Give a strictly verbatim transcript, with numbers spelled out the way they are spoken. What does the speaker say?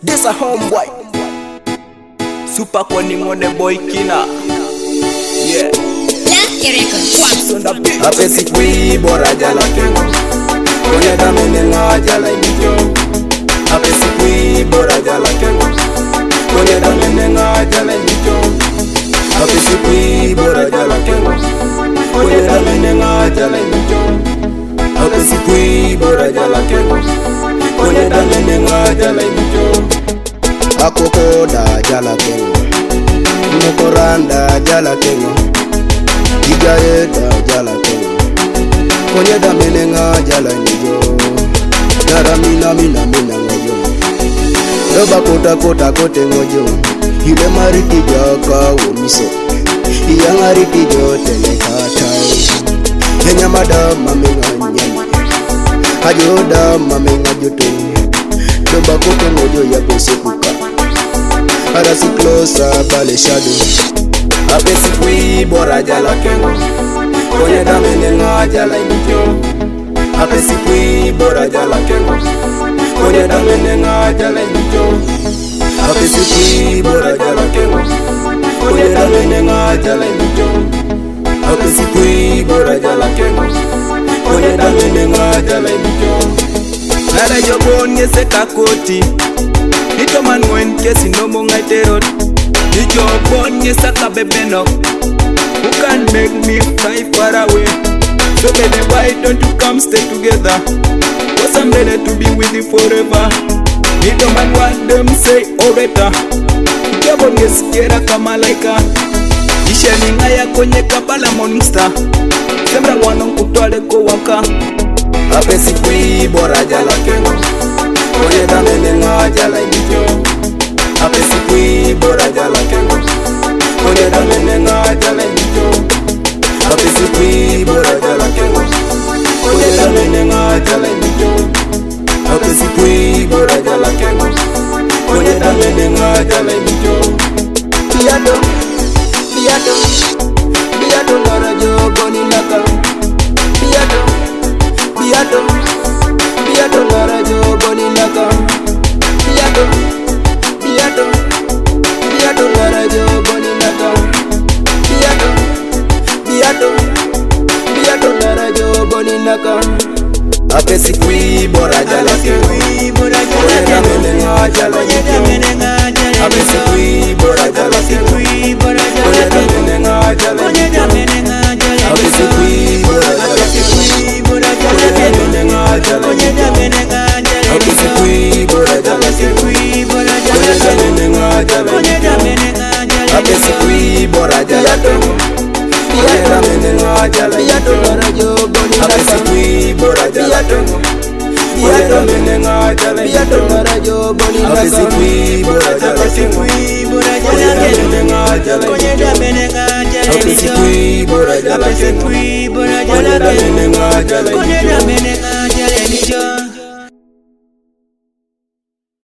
This a homeboy. Super Conning on the boy killer. Yeah. Apesi kui bora jala kengo Kone da mene nga jala nijo Apesi kui bora jala kengo Kone da mene nga jala nijo Apesi kui bora jala kengo Kone da mene nga jala nijo Apesi kui bora jala kengo Kone da mene nga jala nijo Akoko da jala kengo Mokoranda jala kengo Ijaye da jala kengo Konye da mene nga jala nijo Nara mina mina mina ngojo Doba kota kota kote ngojo Ile mariki jaka umiso Iya ngariki jote ne katao Henya madama menga nyami Hajoda mamenga jote Doba kote ngojo ya pese kuka Arasi closer bale shadow Apesi kui bora jala kengo Konye da mene nga jala nijo Apesi kui bora jala kengo Konye da mene nga jala nijo Apesi kui bora jala kengo Konye da mene nga jala nijo Apesi kui bora jala kengo Konye da mene nga jala nijo Nara yobon yese kakoti Nito manwen kesi nomo ngaiterot Nijo bon yesa kabebeno Who can make me fly far away? So baby, why don't you come stay together? Cause I'm ready to be with you forever. Nito man want them say oh better Ikebon yesikera kama laika Isheni ngaya kwenye kapala morning star Sembra wana kutwale ko waka Apesi kui bora jala kengo Konye da mene nga jala nijo Apesi kui bora jala kengo Konye da mene nga jala nijo Apesi kui bora jala kengo Konye da mene nga jala nijo Apesi kui bora jala kengo Konye da mene nga jala nijo Biado, biado, biado nara jo boni naka Biado, biado, biado nara jo boni naka Biado, biado, biado nara jo boni naka Biado, biado, biado nara jo boni naka Apesi kui bora jala kengo Konye da mene nga jala nijo Apesi kui bora jala kengo Konye da mene nga jala nijo Apesi kui bora jala kengo Konye da mene nga jala nijo Apesi kui bora jala kengo Konye da mene nga jala nijo Apesi kui bora jala kengo Konye da mene nga jala nijo Apesi kui bora jala kengo Konye da mene nga jala nijo Apesi kui bora jala kengo Konye da mene nga jala nijo Apesi kui bora jala kengo Konye da mene nga jala nijo